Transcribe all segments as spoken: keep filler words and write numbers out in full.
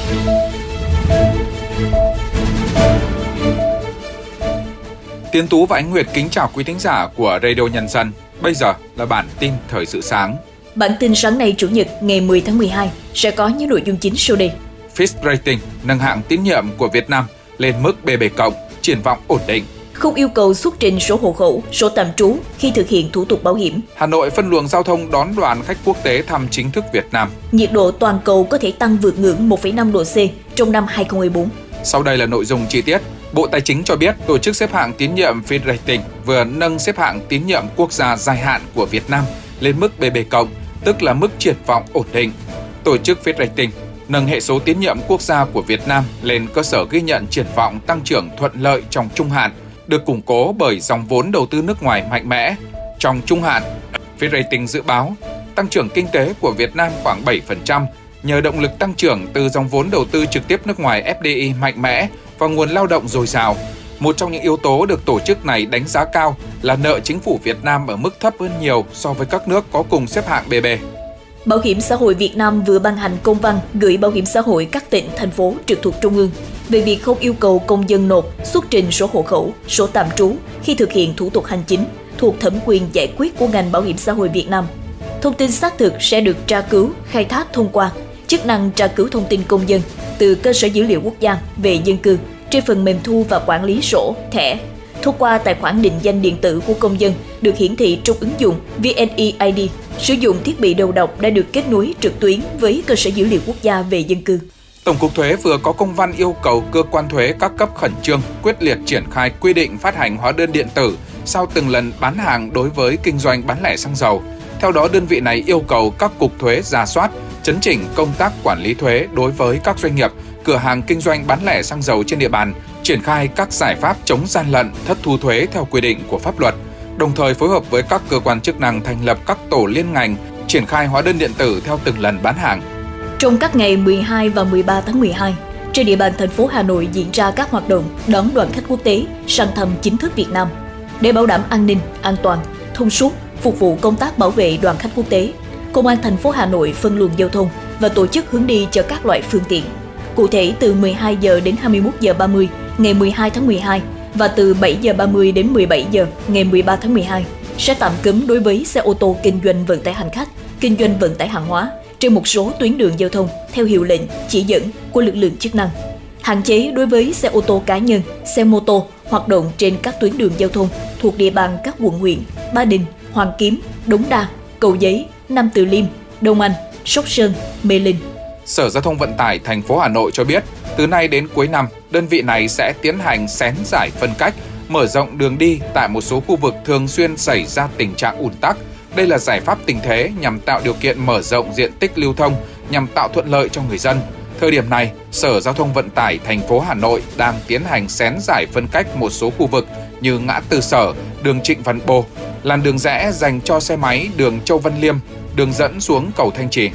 Tiến Tú và Ánh Nguyệt kính chào quý thính giả của Radio Nhân dân. Bây giờ là bản tin thời sự sáng. Bản tin sáng nay Chủ nhật ngày mười tháng mười hai sẽ có những nội dung chính sau đây. Fitch Ratings nâng hạng tín nhiệm của Việt Nam lên mức bê bê cộng, triển vọng ổn định. Không yêu cầu xuất trình sổ hộ khẩu, sổ tạm trú khi thực hiện thủ tục bảo hiểm. Hà Nội phân luồng giao thông đón đoàn khách quốc tế thăm chính thức Việt Nam. Nhiệt độ toàn cầu có thể tăng vượt ngưỡng một phẩy năm độ C trong năm hai không một bốn. Sau đây là nội dung chi tiết. Bộ Tài chính cho biết tổ chức xếp hạng tín nhiệm Fitch Ratings vừa nâng xếp hạng tín nhiệm quốc gia dài hạn của Việt Nam lên mức bê bê cộng, tức là mức triển vọng ổn định. Tổ chức Fitch Ratings nâng hệ số tín nhiệm quốc gia của Việt Nam lên cơ sở ghi nhận triển vọng tăng trưởng thuận lợi trong trung hạn, được củng cố bởi dòng vốn đầu tư nước ngoài mạnh mẽ. Trong trung hạn, Fitch Ratings dự báo tăng trưởng kinh tế của Việt Nam khoảng bảy phần trăm nhờ động lực tăng trưởng từ dòng vốn đầu tư trực tiếp nước ngoài ép đê i mạnh mẽ và nguồn lao động dồi dào. Một trong những yếu tố được tổ chức này đánh giá cao là nợ chính phủ Việt Nam ở mức thấp hơn nhiều so với các nước có cùng xếp hạng bê bê. Bảo hiểm xã hội Việt Nam vừa ban hành công văn gửi Bảo hiểm xã hội các tỉnh, thành phố trực thuộc Trung ương về việc không yêu cầu công dân nộp, xuất trình sổ hộ khẩu, sổ tạm trú khi thực hiện thủ tục hành chính thuộc thẩm quyền giải quyết của ngành Bảo hiểm xã hội Việt Nam. Thông tin xác thực sẽ được tra cứu, khai thác thông qua chức năng tra cứu thông tin công dân từ cơ sở dữ liệu quốc gia về dân cư trên phần mềm thu và quản lý sổ, thẻ, thông qua tài khoản định danh điện tử của công dân được hiển thị trong ứng dụng vê en e i đê, sử dụng thiết bị đầu độc đã được kết nối trực tuyến với cơ sở dữ liệu quốc gia về dân cư. Tổng cục Thuế vừa có công văn yêu cầu cơ quan thuế các cấp khẩn trương, quyết liệt triển khai quy định phát hành hóa đơn điện tử sau từng lần bán hàng đối với kinh doanh bán lẻ xăng dầu. Theo đó, đơn vị này yêu cầu các cục thuế rà soát, chấn chỉnh công tác quản lý thuế đối với các doanh nghiệp, cửa hàng kinh doanh bán lẻ xăng dầu trên địa bàn, triển khai các giải pháp chống gian lận, thất thu thuế theo quy định của pháp luật, đồng thời phối hợp với các cơ quan chức năng thành lập các tổ liên ngành, triển khai hóa đơn điện tử theo từng lần bán hàng. Trong các ngày mười hai và mười ba tháng mười hai, trên địa bàn thành phố Hà Nội diễn ra các hoạt động đón đoàn khách quốc tế sang thăm chính thức Việt Nam. Để bảo đảm an ninh, an toàn, thông suốt, phục vụ công tác bảo vệ đoàn khách quốc tế, Công an thành phố Hà Nội phân luồng giao thông và tổ chức hướng đi cho các loại phương tiện. Cụ thể, từ mười hai giờ đến hai mươi mốt giờ ba mươi ngày mười hai tháng mười hai và từ bảy giờ ba mươi đến mười bảy giờ ngày mười ba tháng mười hai sẽ tạm cấm đối với xe ô tô kinh doanh vận tải hành khách, kinh doanh vận tải hàng hóa trên một số tuyến đường giao thông theo hiệu lệnh, chỉ dẫn của lực lượng chức năng. Hạn chế đối với xe ô tô cá nhân, xe mô tô hoạt động trên các tuyến đường giao thông thuộc địa bàn các quận huyện Ba Đình, Hoàng Kiếm, Đống Đa, Cầu Giấy, Nam Từ Liêm, Đông Anh, Sóc Sơn, Mê Linh. Sở Giao thông Vận tải thành phố Hà Nội cho biết, từ nay đến cuối năm, đơn vị này sẽ tiến hành xén giải phân cách, mở rộng đường đi tại một số khu vực thường xuyên xảy ra tình trạng ùn tắc. Đây là giải pháp tình thế nhằm tạo điều kiện mở rộng diện tích lưu thông, nhằm tạo thuận lợi cho người dân. Thời điểm này, Sở Giao thông Vận tải thành phố Hà Nội đang tiến hành xén giải phân cách một số khu vực như ngã tư Sở, đường Trịnh Văn Bô, làn đường rẽ dành cho xe máy đường Châu Văn Liêm, đường dẫn xuống cầu Thanh Trì.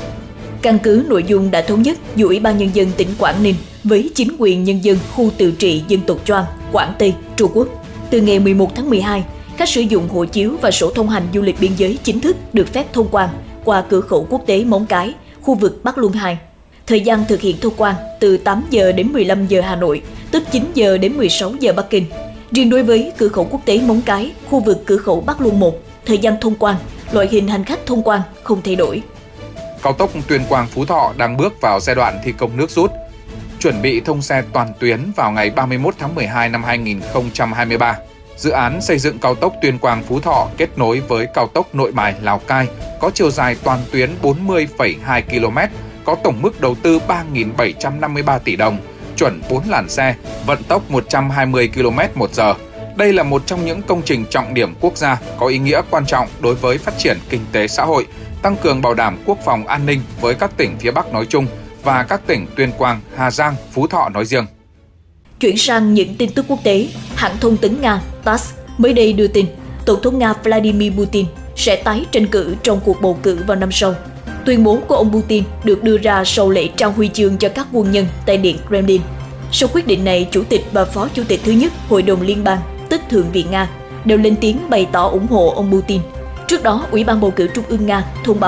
Căn cứ nội dung đã thống nhất giữa Ủy ban Nhân dân tỉnh Quảng Ninh với chính quyền nhân dân khu tự trị dân tộc Choang, Quảng Tây, Trung Quốc, từ ngày mười một tháng mười hai, khách sử dụng hộ chiếu và sổ thông hành du lịch biên giới chính thức được phép thông quan qua cửa khẩu quốc tế Móng Cái, khu vực Bắc Luân hai. Thời gian thực hiện thông quan từ tám giờ đến mười lăm giờ Hà Nội, tức chín giờ đến mười sáu giờ Bắc Kinh. Riêng đối với cửa khẩu quốc tế Móng Cái, khu vực cửa khẩu Bắc Luân một, thời gian thông quan, loại hình hành khách thông quan không thay đổi. Cao tốc Tuyên Quang - Phú Thọ đang bước vào giai đoạn thi công nước rút, chuẩn bị thông xe toàn tuyến vào ngày ba mươi mốt tháng mười hai năm hai nghìn không trăm hai mươi ba. Dự án xây dựng cao tốc Tuyên Quang - Phú Thọ kết nối với cao tốc Nội Bài - Lào Cai có chiều dài toàn tuyến bốn mươi phẩy hai ki lô mét, có tổng mức đầu tư ba nghìn bảy trăm năm mươi ba tỷ đồng, chuẩn bốn làn xe, vận tốc một trăm hai mươi ki lô mét một giờ. Đây là một trong những công trình trọng điểm quốc gia có ý nghĩa quan trọng đối với phát triển kinh tế xã hội, tăng cường bảo đảm quốc phòng an ninh với các tỉnh phía Bắc nói chung và các tỉnh Tuyên Quang, Hà Giang, Phú Thọ nói riêng. Chuyển sang những tin tức quốc tế, hãng thông tấn Nga tát ét mới đây đưa tin Tổng thống Nga Vladimir Putin sẽ tái tranh cử trong cuộc bầu cử vào năm sau. Tuyên bố của ông Putin được đưa ra sau lễ trao huy chương cho các quân nhân tại Điện Kremlin. Sau quyết định này, Chủ tịch và Phó Chủ tịch thứ nhất Hội đồng Liên bang, tức Thượng viện Nga, đều lên tiếng bày tỏ ủng hộ ông Putin. Trước đó, Ủy ban bầu cử Trung ương Nga thông báo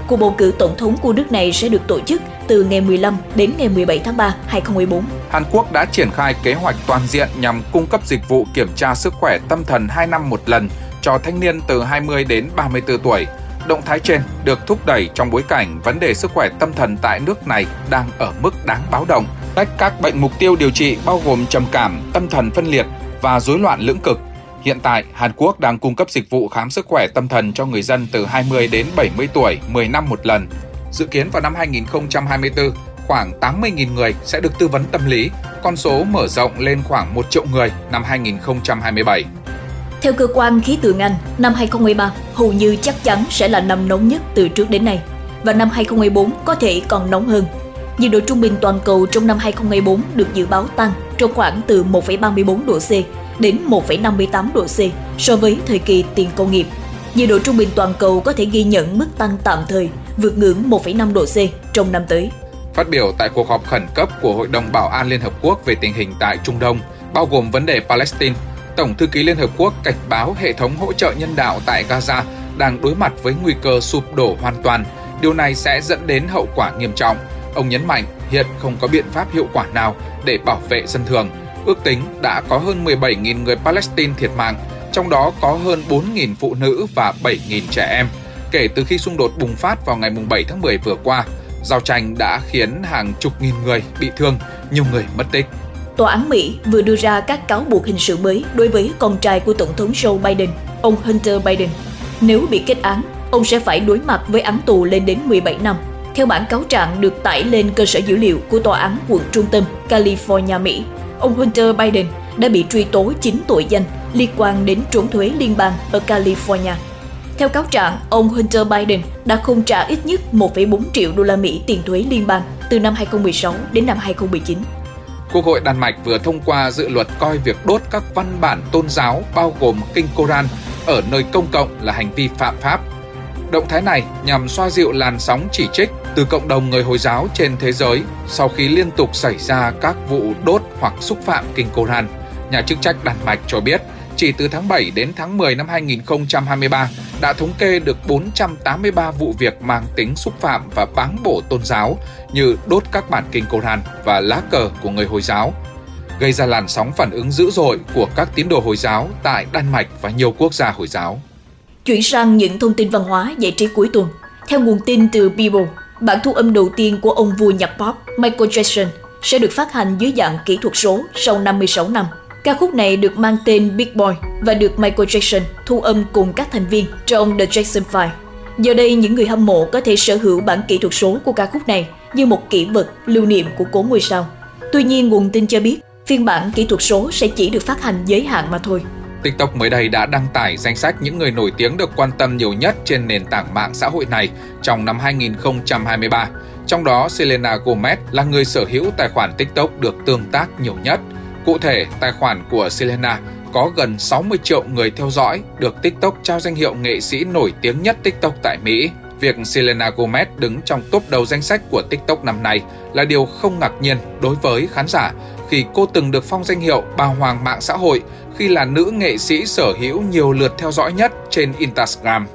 cuộc bầu cử tổng thống của nước này sẽ được tổ chức từ ngày mười lăm đến ngày mười bảy tháng ba năm hai không một bốn. Hàn Quốc đã triển khai kế hoạch toàn diện nhằm cung cấp dịch vụ kiểm tra sức khỏe tâm thần hai năm một lần cho thanh niên từ hai mươi đến ba mươi tư tuổi. Động thái trên được thúc đẩy trong bối cảnh vấn đề sức khỏe tâm thần tại nước này đang ở mức đáng báo động. Tách các bệnh mục tiêu điều trị bao gồm trầm cảm, tâm thần phân liệt và rối loạn lưỡng cực. Hiện tại, Hàn Quốc đang cung cấp dịch vụ khám sức khỏe tâm thần cho người dân từ hai mươi đến bảy mươi tuổi mười năm một lần. Dự kiến vào năm hai nghìn không trăm hai mươi tư, khoảng tám mươi nghìn người sẽ được tư vấn tâm lý, con số mở rộng lên khoảng một triệu người năm hai nghìn không trăm hai mươi bảy. Theo cơ quan khí tượng Anh, năm hai không hai ba hầu như chắc chắn sẽ là năm nóng nhất từ trước đến nay, và năm hai không hai bốn có thể còn nóng hơn. Nhiệt độ trung bình toàn cầu trong năm hai không hai bốn được dự báo tăng trong khoảng từ một phẩy ba mươi bốn độ C đến một phẩy năm mươi tám độ C so với thời kỳ tiền công nghiệp. Nhiệt độ trung bình toàn cầu có thể ghi nhận mức tăng tạm thời vượt ngưỡng một phẩy năm độ C trong năm tới. Phát biểu tại cuộc họp khẩn cấp của Hội đồng Bảo an Liên Hợp Quốc về tình hình tại Trung Đông, bao gồm vấn đề Palestine, Tổng thư ký Liên Hợp Quốc cảnh báo hệ thống hỗ trợ nhân đạo tại Gaza đang đối mặt với nguy cơ sụp đổ hoàn toàn. Điều này sẽ dẫn đến hậu quả nghiêm trọng. Ông nhấn mạnh hiện không có biện pháp hiệu quả nào để bảo vệ dân thường. Ước tính đã có hơn mười bảy nghìn người Palestine thiệt mạng, trong đó có hơn bốn nghìn phụ nữ và bảy nghìn trẻ em. Kể từ khi xung đột bùng phát vào ngày bảy tháng mười vừa qua, giao tranh đã khiến hàng chục nghìn người bị thương, nhiều người mất tích. Tòa án Mỹ vừa đưa ra các cáo buộc hình sự mới đối với con trai của Tổng thống Joe Biden, ông Hunter Biden. Nếu bị kết án, ông sẽ phải đối mặt với án tù lên đến mười bảy năm. Theo bản cáo trạng được tải lên cơ sở dữ liệu của Tòa án quận trung tâm California, Mỹ, ông Hunter Biden đã bị truy tố chín tội danh liên quan đến trốn thuế liên bang ở California. Theo cáo trạng, ông Hunter Biden đã không trả ít nhất một phẩy bốn triệu đô la Mỹ tiền thuế liên bang từ năm hai không một sáu đến năm hai không một chín. Quốc hội Đan Mạch vừa thông qua dự luật coi việc đốt các văn bản tôn giáo bao gồm kinh Koran ở nơi công cộng là hành vi phạm pháp. Động thái này nhằm xoa dịu làn sóng chỉ trích từ cộng đồng người Hồi giáo trên thế giới sau khi liên tục xảy ra các vụ đốt hoặc xúc phạm kinh Koran. Nhà chức trách Đan Mạch cho biết, chỉ từ tháng bảy đến tháng mười năm hai nghìn không trăm hai mươi ba đã thống kê được bốn trăm tám mươi ba vụ việc mang tính xúc phạm và báng bổ tôn giáo như đốt các bản kinh Koran và lá cờ của người Hồi giáo, gây ra làn sóng phản ứng dữ dội của các tín đồ Hồi giáo tại Đan Mạch và nhiều quốc gia Hồi giáo. Chuyển sang những thông tin văn hóa giải trí cuối tuần. Theo nguồn tin từ Billboard, bản thu âm đầu tiên của ông vua nhạc pop Michael Jackson sẽ được phát hành dưới dạng kỹ thuật số sau năm mươi sáu năm. Ca khúc này được mang tên Big Boy và được Michael Jackson thu âm cùng các thành viên trong The Jackson Five. Giờ đây, những người hâm mộ có thể sở hữu bản kỹ thuật số của ca khúc này như một kỷ vật lưu niệm của cố ngôi sao. Tuy nhiên, nguồn tin cho biết phiên bản kỹ thuật số sẽ chỉ được phát hành giới hạn mà thôi. TikTok mới đây đã đăng tải danh sách những người nổi tiếng được quan tâm nhiều nhất trên nền tảng mạng xã hội này trong năm hai nghìn không trăm hai mươi ba. Trong đó, Selena Gomez là người sở hữu tài khoản TikTok được tương tác nhiều nhất. Cụ thể, tài khoản của Selena có gần sáu mươi triệu người theo dõi, được TikTok trao danh hiệu nghệ sĩ nổi tiếng nhất TikTok tại Mỹ. Việc Selena Gomez đứng trong top đầu danh sách của TikTok năm nay là điều không ngạc nhiên đối với khán giả khi cô từng được phong danh hiệu bà hoàng mạng xã hội khi là nữ nghệ sĩ sở hữu nhiều lượt theo dõi nhất trên Instagram.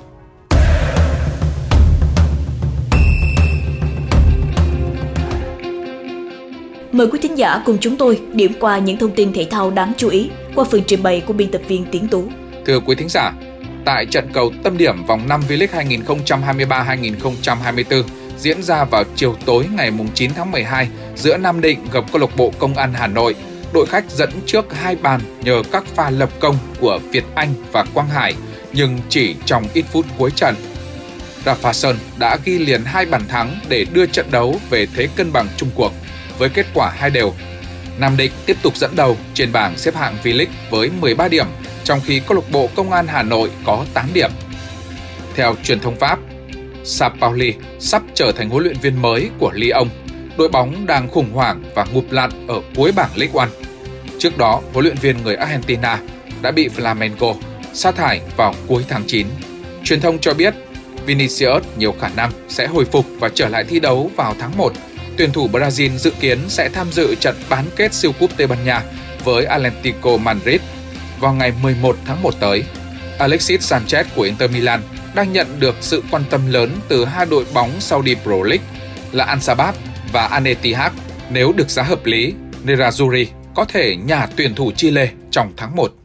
Mời quý thính giả cùng chúng tôi điểm qua những thông tin thể thao đáng chú ý qua phần trình bày của biên tập viên Tiến Tú. Thưa quý thính giả, tại trận cầu tâm điểm vòng năm V-League hai nghìn không trăm hai mươi ba hai nghìn không trăm hai mươi tư diễn ra vào chiều tối ngày chín tháng mười hai giữa Nam Định gặp câu lạc bộ Công an Hà Nội, đội khách dẫn trước hai bàn nhờ các pha lập công của Việt Anh và Quang Hải, nhưng chỉ trong ít phút cuối trận, Rafa Sơn đã ghi liền hai bàn thắng để đưa trận đấu về thế cân bằng chung cuộc. Với kết quả hai đều, Nam Định tiếp tục dẫn đầu trên bảng xếp hạng V-League với mười ba điểm, trong khi câu lạc bộ Công an Hà Nội có tám điểm. Theo truyền thông Pháp, Sampaoli sắp trở thành huấn luyện viên mới của Lyon. Đội bóng đang khủng hoảng và ngụp lặn ở cuối bảng Ligue một. Trước đó, huấn luyện viên người Argentina đã bị Flamengo sa thải vào cuối tháng chín. Truyền thông cho biết Vinicius nhiều khả năng sẽ hồi phục và trở lại thi đấu vào tháng một. Tuyển thủ Brazil dự kiến sẽ tham dự trận bán kết siêu cúp Tây Ban Nha với Atlético Madrid vào ngày mười một tháng một tới. Alexis Sanchez của Inter Milan đang nhận được sự quan tâm lớn từ hai đội bóng Saudi Pro League là Al Sabab và Al Ittihad. Nếu được giá hợp lý, Nerazzurri có thể nhả tuyển thủ Chile trong tháng một.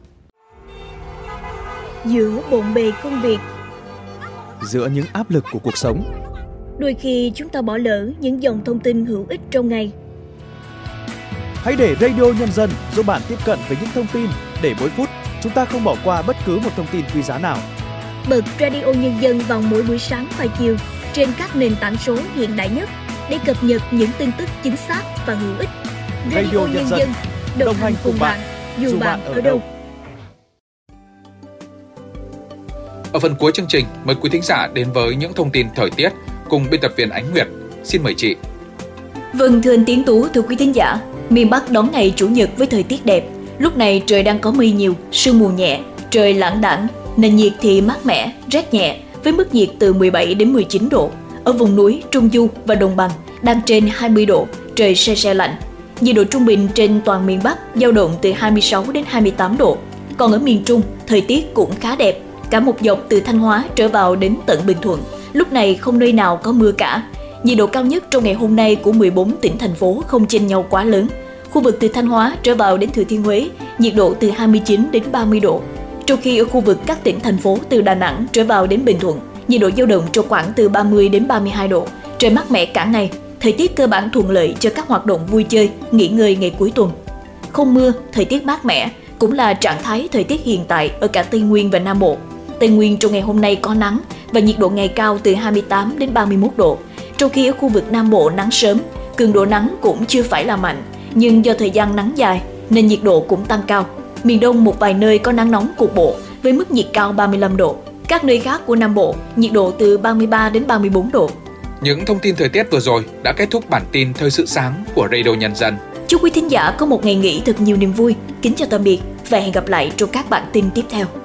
Giữa bộn bề công việc, giữa những áp lực của cuộc sống, đôi khi chúng ta bỏ lỡ những dòng thông tin hữu ích trong ngày. Hãy để Radio Nhân dân giúp bạn tiếp cận với những thông tin để mỗi phút chúng ta không bỏ qua bất cứ một thông tin quý giá nào. Bật Radio Nhân dân vào mỗi buổi sáng và chiều trên các nền tảng số hiện đại nhất để cập nhật những tin tức chính xác và hữu ích. Radio, Radio Nhân dân, đồng, đồng hành cùng bạn, dù bạn ở đâu. Ở phần cuối chương trình, mời quý thính giả đến với những thông tin thời tiết cùng biên tập viên Ánh Nguyệt. Xin mời chị. Vâng, thưa anh Tiến Tú, thưa quý thính giả, miền Bắc đón ngày Chủ nhật với thời tiết đẹp. Lúc này trời đang có mây nhiều, sương mù nhẹ, trời lãng đãng, nền nhiệt thì mát mẻ, rét nhẹ với mức nhiệt từ mười bảy đến mười chín độ. Ở vùng núi, trung du và đồng bằng đang trên hai mươi độ, trời se se lạnh. Nhiệt độ trung bình trên toàn miền Bắc dao động từ hai mươi sáu đến hai mươi tám độ. Còn ở miền Trung, thời tiết cũng khá đẹp. Cả một dọc từ Thanh Hóa trở vào đến tận Bình Thuận, lúc này không nơi nào có mưa cả. Nhiệt độ cao nhất trong ngày hôm nay của mười bốn tỉnh thành phố không chênh nhau quá lớn. Khu vực từ Thanh Hóa trở vào đến Thừa Thiên Huế, nhiệt độ từ hai mươi chín đến ba mươi độ. Trong khi ở khu vực các tỉnh thành phố từ Đà Nẵng trở vào đến Bình Thuận, nhiệt độ dao động trong khoảng từ ba mươi đến ba mươi hai độ. Trời mát mẻ cả ngày, thời tiết cơ bản thuận lợi cho các hoạt động vui chơi, nghỉ ngơi ngày cuối tuần. Không mưa, thời tiết mát mẻ cũng là trạng thái thời tiết hiện tại ở cả Tây Nguyên và Nam Bộ. Tây Nguyên trong ngày hôm nay có nắng và nhiệt độ ngày cao từ hai mươi tám đến ba mươi mốt độ. Trong khi ở khu vực Nam Bộ nắng sớm, cường độ nắng cũng chưa phải là mạnh, nhưng do thời gian nắng dài nên nhiệt độ cũng tăng cao. Miền Đông một vài nơi có nắng nóng cục bộ với mức nhiệt cao ba mươi lăm độ. Các nơi khác của Nam Bộ nhiệt độ từ ba mươi ba đến ba mươi bốn độ. Những thông tin thời tiết vừa rồi đã kết thúc bản tin Thời sự sáng của Radio Nhân dân. Chúc quý thính giả có một ngày nghỉ thật nhiều niềm vui. Kính chào tạm biệt và hẹn gặp lại trong các bản tin tiếp theo.